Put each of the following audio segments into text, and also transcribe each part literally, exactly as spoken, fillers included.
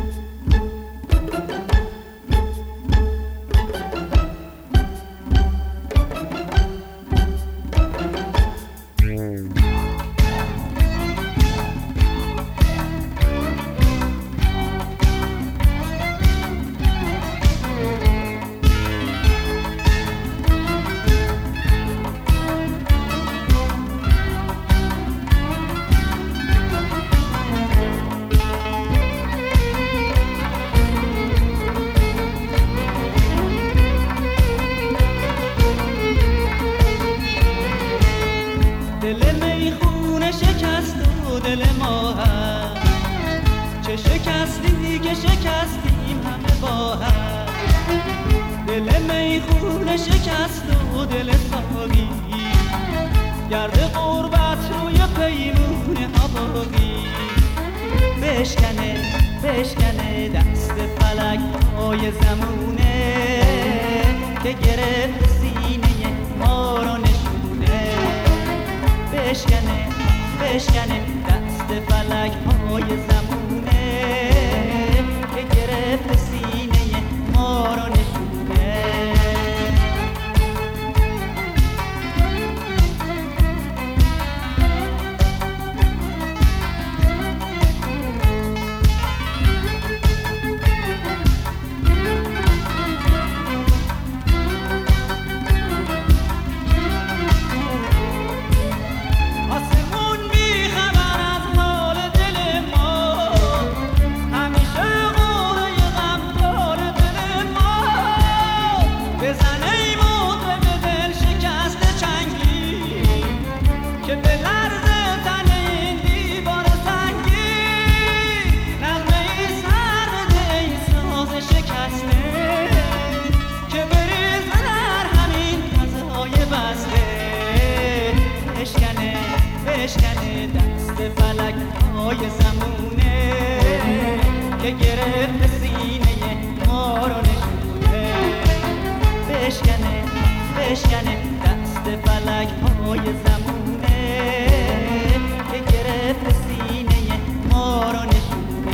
دل ما هم چه شکستی که شکستیم همه با هم. دل میخونه شکست و دل ساقی گرد غربت روی پیمون آبادی. بشکنه بشکنه دست فلک پای زمونه که گرفت سینه ما رو نشونه. بشکنه بشکنه دست فلک پای زمونه که گرفت سینه ما رو نشونه. بشکنه دست فلک پای زمونه که گرفت سینه ما رو نشونه. بشکنه بشکنه دست فلک پای زمونه که گرفت سینه ما رو نشونه.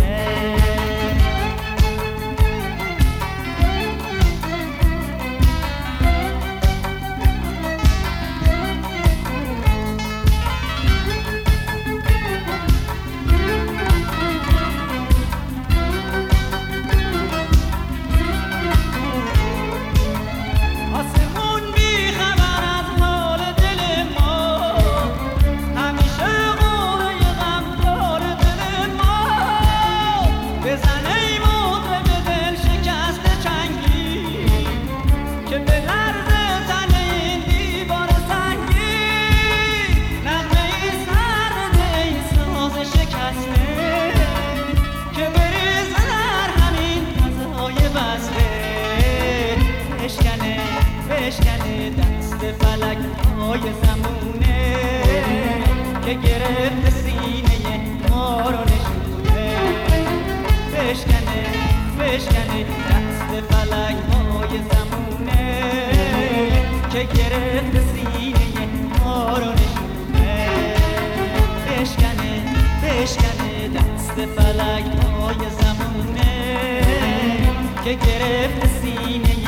بشکنه دست فلک پای زمونه که گرفت سینه ما رو نشونه. بشکنه بشکنه دست فلک پای زمونه که گرفت سینه ما رو نشونه. بشکنه بشکنه دست فلک پای زمونه که گرفت سینه